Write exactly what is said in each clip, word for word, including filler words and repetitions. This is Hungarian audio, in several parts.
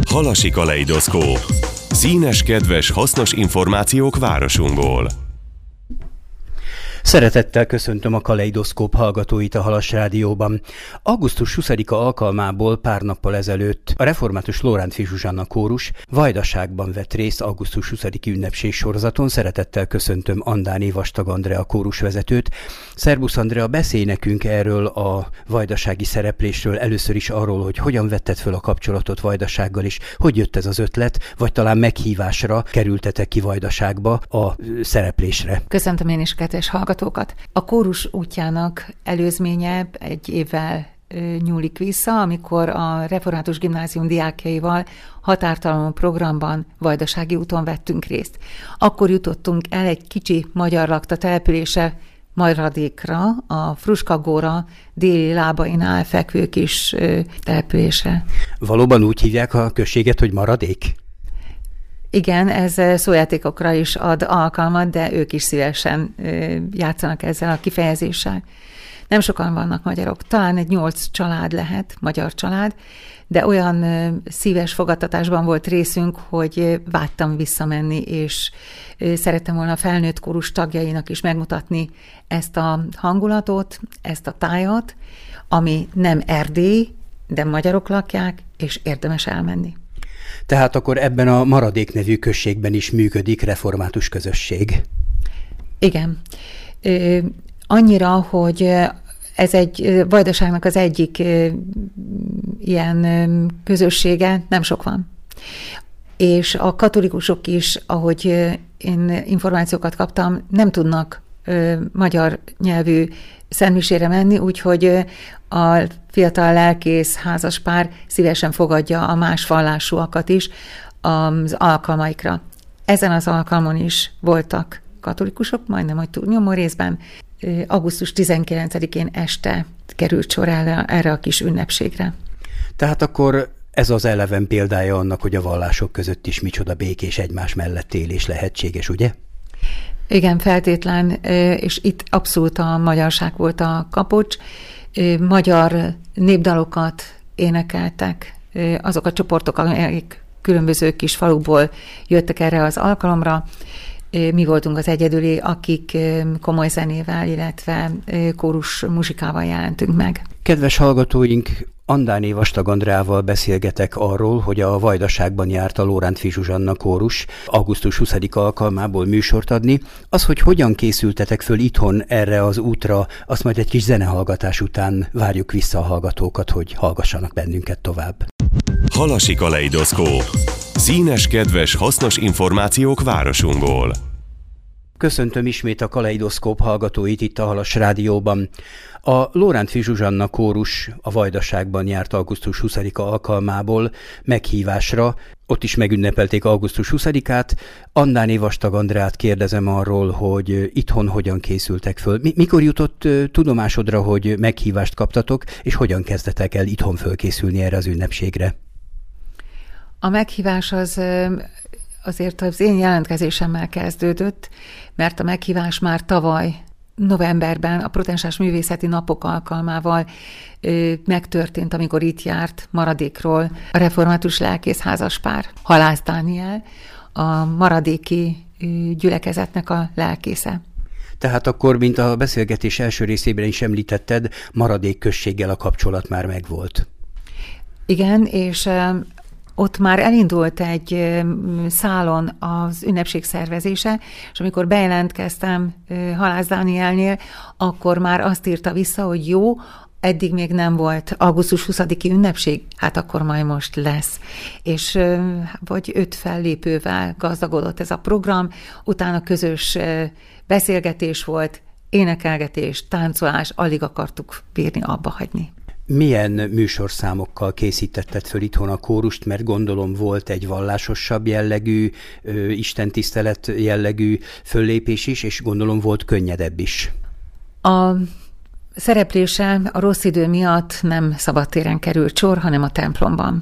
Halasi kaleidoszkóp. Színes, kedves, hasznos információk városunkból. Szeretettel köszöntöm a Kaleidoszkóp hallgatóit a Halas Rádióban. augusztus huszadika alkalmából pár nappal ezelőtt a református Lórántffy Zsuzsanna kórus Vajdaságban vett részt augusztus huszadiki ünnepség sorozaton. Szeretettel köszöntöm Andáné Vastag Andrea kórusvezetőt. Szerbusz Andrea, beszélj nekünk erről a vajdasági szereplésről, először is arról, hogy hogyan vetted föl a kapcsolatot Vajdasággal, és hogy jött ez az ötlet, vagy talán meghívásra kerültetek ki Vajdaságba a szereplésre. Köszöntöm én is, kedves hallgatókat! A kórus útjának előzménye egy évvel nyúlik vissza, amikor a Református Gimnázium diákjaival határtalanul programban Vajdasági úton vettünk részt. Akkor jutottunk el egy kicsi magyar lakta települése Maradékra, a Fruskagóra déli lábainál fekvő kis településre. Valóban úgy hívják a községet, hogy Maradék? Igen, ez szójátékokra is ad alkalmat, de ők is szívesen játszanak ezzel a kifejezéssel. Nem sokan vannak magyarok, talán egy nyolc család lehet, magyar család, de olyan szíves fogadtatásban volt részünk, hogy vágytam visszamenni, és szerettem volna a felnőtt kórus tagjainak is megmutatni ezt a hangulatot, ezt a tájat, ami nem Erdély, de magyarok lakják, és érdemes elmenni. Tehát akkor ebben a Maradék nevű községben is működik református közösség. Igen. Annyira, hogy ez egy Vajdaságnak az egyik ilyen közössége, nem sok van. És a katolikusok is, ahogy én információkat kaptam, nem tudnak magyar nyelvű szentmisére menni, úgyhogy a fiatal lelkész házaspár szívesen fogadja a más vallásúakat is az alkalmaikra. Ezen az alkalmon is voltak katolikusok, majdnem, hogy túlnyomó részben. augusztus tizenkilencedikén este került sor erre, erre a kis ünnepségre. Tehát akkor ez az eleven példája annak, hogy a vallások között is micsoda békés egymás mellett élés lehetséges, ugye? Igen, feltétlen, és itt abszolút a magyarság volt a kapocs. Magyar népdalokat énekeltek azok a csoportok, amelyek különböző kis falukból jöttek erre az alkalomra. Mi voltunk az egyedüli, akik komoly zenével, illetve kórus muzsikával jelentünk meg. Kedves hallgatóink, Andáné Vastag Andreával beszélgetek arról, hogy a Vajdaságban járt a Lórántffy Zsuzsanna kórus augusztus huszadika alkalmából műsort adni. Az, hogy hogyan készültetek föl itthon erre az útra, azt majd egy kis zenehallgatás után várjuk vissza a hallgatókat, hogy hallgassanak bennünket tovább. Halasi kaleidoszkóp. Színes, kedves, hasznos információk városunkból. Köszöntöm ismét a Kaleidoszkóp hallgatóit itt a Halas Rádióban. A Lórántffy Zsuzsanna kórus a Vajdaságban járt augusztus huszadika alkalmából meghívásra, ott is megünnepelték augusztus huszadikát. Andáné Vastag Andreát kérdezem arról, hogy itthon hogyan készültek föl. Mikor jutott tudomásodra, hogy meghívást kaptatok, és hogyan kezdetek el itthon fölkészülni erre az ünnepségre? A meghívás az azért az én jelentkezésemmel kezdődött, mert a meghívás már tavaly novemberben a Protestáns Művészeti Napok alkalmával ö, megtörtént, amikor itt járt Maradékról a református lelkész házaspár, Halász Dániel, a maradéki ö, gyülekezetnek a lelkésze. Tehát akkor, mint a beszélgetés első részében is említetted, Maradék községgel a kapcsolat már megvolt. Igen, és ö, ott már elindult egy szálon az ünnepség szervezése, és amikor bejelentkeztem Halász Dánielnél, akkor már azt írta vissza, hogy jó, eddig még nem volt augusztus huszadiki ünnepség, hát akkor majd most lesz. És vagy öt fellépővel gazdagodott ez a program, utána közös beszélgetés volt, énekelgetés, táncolás, alig akartuk bírni, abba hagyni. Milyen műsorszámokkal készítetted föl itthon a kórust, mert gondolom volt egy vallásosabb jellegű, istentisztelet jellegű föllépés is, és gondolom volt könnyedebb is. A szereplése a rossz idő miatt nem szabadtéren került sor, hanem a templomban.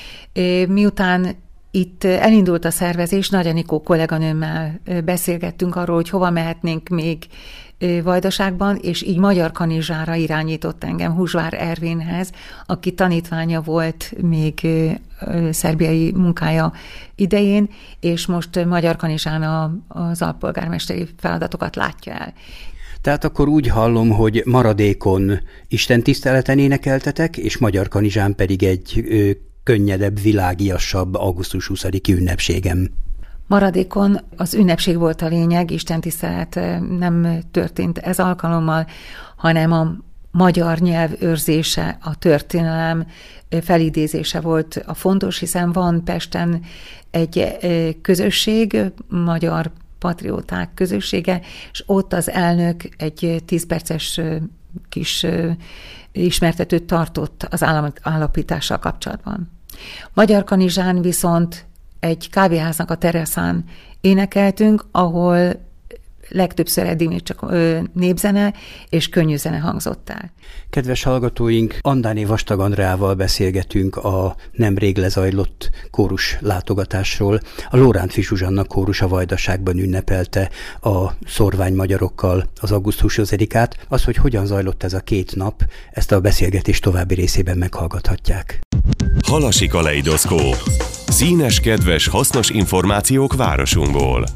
Miután itt elindult a szervezés, Nagy Anikó kolléganőmmel beszélgettünk arról, hogy hova mehetnénk még Vajdaságban, és így Magyar Kanizsára irányított engem Húsvár Ervinhez, aki tanítványa volt még szerbiai munkája idején, és most Magyar Kanizsán az alpolgármesteri feladatokat látja el. Tehát akkor úgy hallom, hogy maradékon istentiszteleten énekeltetek, és Magyar Kanizsán pedig egy ö, könnyedebb, világiasabb augusztus huszadiki ünnepségem. Maradékon az ünnepség volt a lényeg, istentisztelet nem történt ez alkalommal, hanem a magyar nyelv őrzése, a történelem felidézése volt a fontos, hiszen van Pesten egy közösség, magyar patrióták közössége, és ott az elnök egy tíz perces kis ismertetőt tartott az állapítással kapcsolatban. Magyar Kanizsán viszont egy kávéháznak a teraszán énekeltünk, ahol legtöbbször eddig még csak népzene és könnyű zene hangzott el. Kedves hallgatóink, Andáné Vastag Andreával beszélgetünk a nemrég lezajlott kórus látogatásról. A Lórántffy Zsuzsanna kórus a Vajdaságban ünnepelte a szorvány magyarokkal az augusztus huszadikát. Az, hogy hogyan zajlott ez a két nap, ezt a beszélgetés további részében meghallgathatják. Halasi kaleidoszkóp. Színes, kedves, hasznos információk városunkból.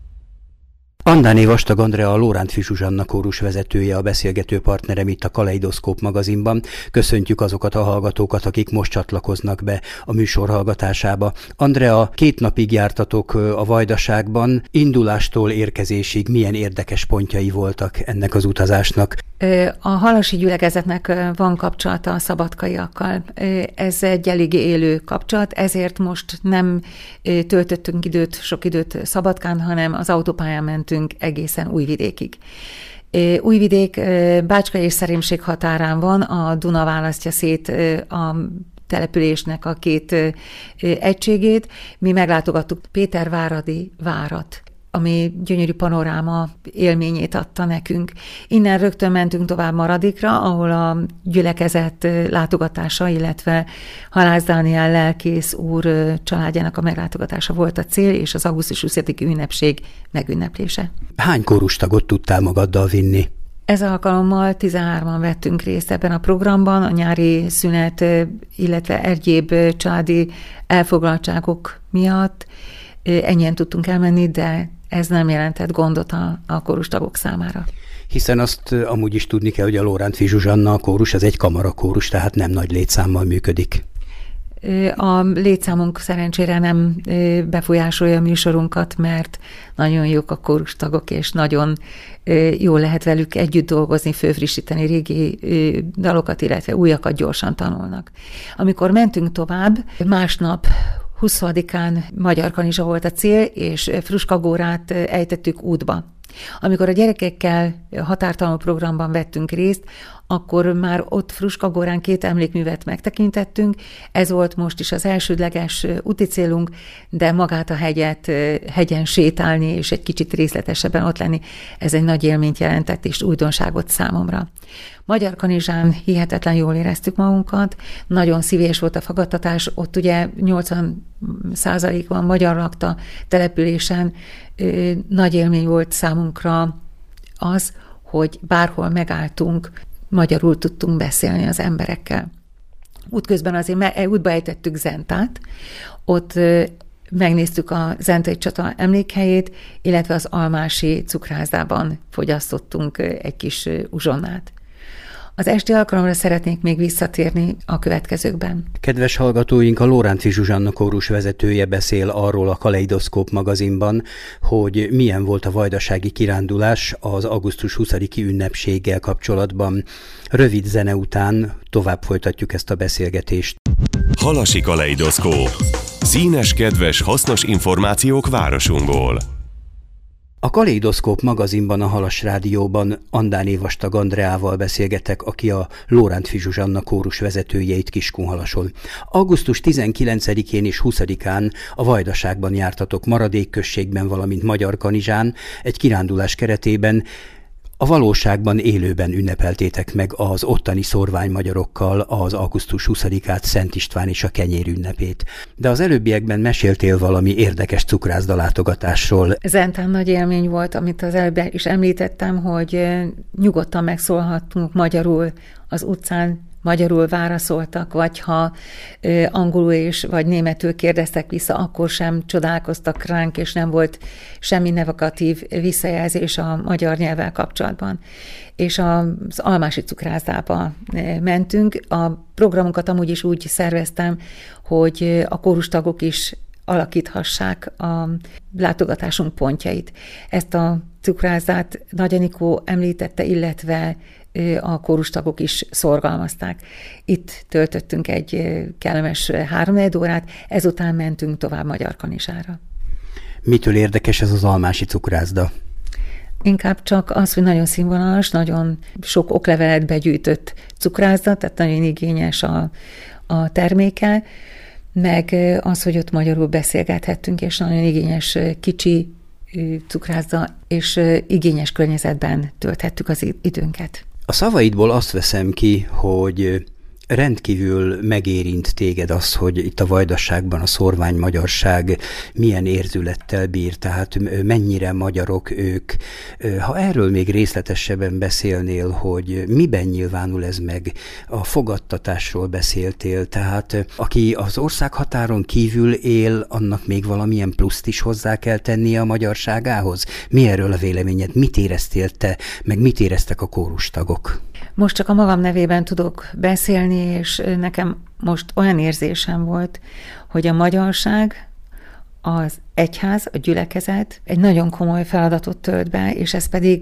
Andáné Vastag Andrea, a Lórántffy Zsuzsanna kórus vezetője, a beszélgető partnerem itt a Kaleidoszkóp magazinban. Köszöntjük azokat a hallgatókat, akik most csatlakoznak be a műsor hallgatásába. Andrea, két napig jártatok a Vajdaságban. Indulástól érkezésig milyen érdekes pontjai voltak ennek az utazásnak? A halasi gyülekezetnek van kapcsolata a szabadkaiakkal. Ez egy eléggé élő kapcsolat, ezért most nem töltöttünk időt, sok időt Szabadkán, hanem az autópályán mentünk egészen Újvidékig. Újvidék Bácska és Szerémség határán van, a Duna választja szét a településnek a két egységét. Mi meglátogattuk Péterváradi várat, ami gyönyörű panoráma élményét adta nekünk. Innen rögtön mentünk tovább Maradikra, ahol a gyülekezet látogatása, illetve Halász Dániel lelkész úr családjának a meglátogatása volt a cél, és az augusztus huszadiki ünnepség megünneplése. Hány kórustagot tudtál magaddal vinni? Ez alkalommal tizenhárman vettünk részt ebben a programban, a nyári szünet, illetve egyéb családi elfoglaltságok miatt. Ennyien tudtunk elmenni, de ez nem jelentett gondot a, a kórustagok számára. Hiszen azt amúgy is tudni kell, hogy a Lórántffy Zsuzsanna a kórus, ez egy kamarakórus, tehát nem nagy létszámmal működik. A létszámunk szerencsére nem befolyásolja a műsorunkat, mert nagyon jók a kórustagok, és nagyon jól lehet velük együtt dolgozni, fölfrissíteni régi dalokat, illetve újakat gyorsan tanulnak. Amikor mentünk tovább, másnap huszadikán Magyar Kanizsa volt a cél, és Fruskagórát ejtettük útba. Amikor a gyerekekkel határtalanul programban vettünk részt, akkor már ott Fruskagórán két emlékművet megtekintettünk. Ez volt most is az elsődleges úti célunk, de magát a hegyet, hegyen sétálni és egy kicsit részletesebben ott lenni, ez egy nagy élményt jelentett és újdonságot számomra. Magyar Kanizsán hihetetlen jól éreztük magunkat, nagyon szívés volt a fogadtatás, ott ugye nyolcvan százalékban magyar lakta településen. Nagy élmény volt számunkra az, hogy bárhol megálltunk, magyarul tudtunk beszélni az emberekkel. Útközben azért útba ejtettük Zentát, ott megnéztük a Zentai csata emlékhelyét, illetve az almási cukrászdában fogyasztottunk egy kis uzsonnát. Az esti alkalomra szeretnék még visszatérni a következőkben. Kedves hallgatóink, a Lórántffy Zsuzsanna kórus vezetője beszél arról a Kaleidoszkóp magazinban, hogy milyen volt a vajdasági kirándulás az augusztus huszadiki ünnepséggel kapcsolatban. Rövid zene után tovább folytatjuk ezt a beszélgetést. Halasi kaleidoszkóp. Színes, kedves, hasznos információk városunkból. A Kaleidoszkóp magazinban, a Halas Rádióban Andáné Vastag Andreával beszélgetek, aki a Lórántffy Zsuzsanna kórus vezetője itt Kiskunhalason. augusztus tizenkilencedikén és huszadikán a Vajdaságban jártatok Maradék községben, valamint Magyar Kanizsán egy kirándulás keretében. A valóságban élőben ünnepeltétek meg az ottani szórványmagyarokkal az augusztus huszadikát, Szent István és a kenyér ünnepét. De az előbbiekben meséltél valami érdekes cukrászda látogatásról. Zentán nagy élmény volt, amit az előbb is említettem, hogy nyugodtan megszólhattunk magyarul az utcán, magyarul válaszoltak, vagy ha ö, angolul és vagy németül kérdeztek vissza, akkor sem csodálkoztak ránk, és nem volt semmi negatív visszajelzés a magyar nyelvvel kapcsolatban. És az almási cukrászdába mentünk. A programunkat amúgy is úgy szerveztem, hogy a kórustagok is alakíthassák a látogatásunk pontjait. Ezt a cukrászdát Nagy Anikó említette, illetve a kórustagok is szorgalmazták. Itt töltöttünk egy kellemes háromnegyed órát, ezután mentünk tovább Magyarkanisára. Mitől érdekes ez az almási cukrászda? Inkább csak az, hogy nagyon színvonalas, nagyon sok oklevelet begyűjtött cukrászda, tehát nagyon igényes a, a terméke, meg az, hogy ott magyarul beszélgethettünk, és nagyon igényes kicsi cukrászda, és igényes környezetben tölthettük az időnket. A szavaidból azt veszem ki, hogy rendkívül megérint téged az, hogy itt a Vajdaságban a szórványmagyarság milyen érzülettel bír, tehát mennyire magyarok ők. Ha erről még részletesebben beszélnél, hogy miben nyilvánul ez meg, a fogadtatásról beszéltél, tehát aki az ország határon kívül él, annak még valamilyen pluszt is hozzá kell tennie a magyarságához? Mi erről a véleményed? Mit éreztél te, meg mit éreztek a kórustagok? Most csak a magam nevében tudok beszélni, és nekem most olyan érzésem volt, hogy a magyarság, az egyház, a gyülekezet egy nagyon komoly feladatot tölt be, és ez pedig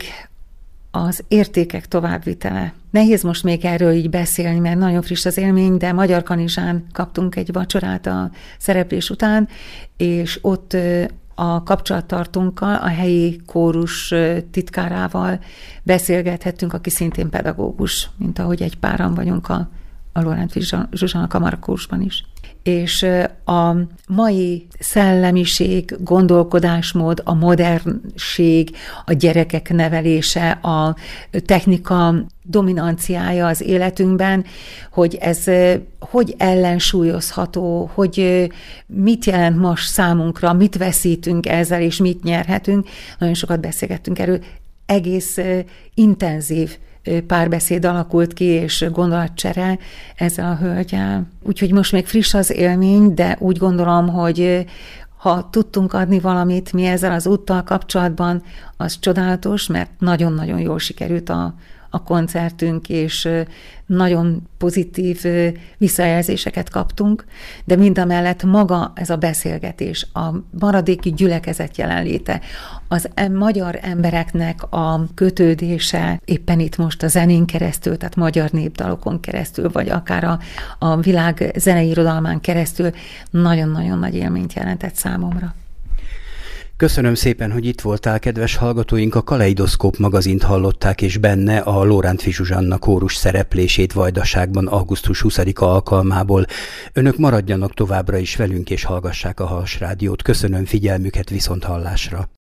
az értékek továbbvitele. Nehéz most még erről így beszélni, mert nagyon friss az élmény, de Magyarkanizsán kaptunk egy vacsorát a szereplés után, és ott a kapcsolattartónkkal, a helyi kórus titkárával beszélgethettünk, aki szintén pedagógus, mint ahogy egy páran vagyunk a, a Lórántffy Zsuzsana Kamarakórusban is. És a mai szellemiség, gondolkodásmód, a modernség, a gyerekek nevelése, a technika dominanciája az életünkben, hogy ez hogy ellensúlyozható, hogy mit jelent most számunkra, mit veszítünk ezzel, és mit nyerhetünk. Nagyon sokat beszélgettünk erről. Egész intenzív párbeszéd alakult ki, és gondolatcsere ezzel a hölgyel. Úgyhogy most még friss az élmény, de úgy gondolom, hogy ha tudtunk adni valamit mi ezzel az úttal kapcsolatban, az csodálatos, mert nagyon-nagyon jól sikerült a, a koncertünk, és nagyon pozitív visszajelzéseket kaptunk, de mindamellett maga ez a beszélgetés, a maradéki gyülekezet jelenléte, az magyar embereknek a kötődése, éppen itt most a zenén keresztül, tehát magyar népdalokon keresztül, vagy akár a, a világ zenei irodalmán keresztül nagyon-nagyon nagy élményt jelentett számomra. Köszönöm szépen, hogy itt voltál, kedves hallgatóink. A Kaleidoszkóp magazint hallották, és benne a Lórántffy Zsuzsanna kórus szereplését Vajdaságban augusztus huszadika alkalmából. Önök maradjanak továbbra is velünk, és hallgassák a Halas Rádiót. Köszönöm figyelmüket, viszont hallásra.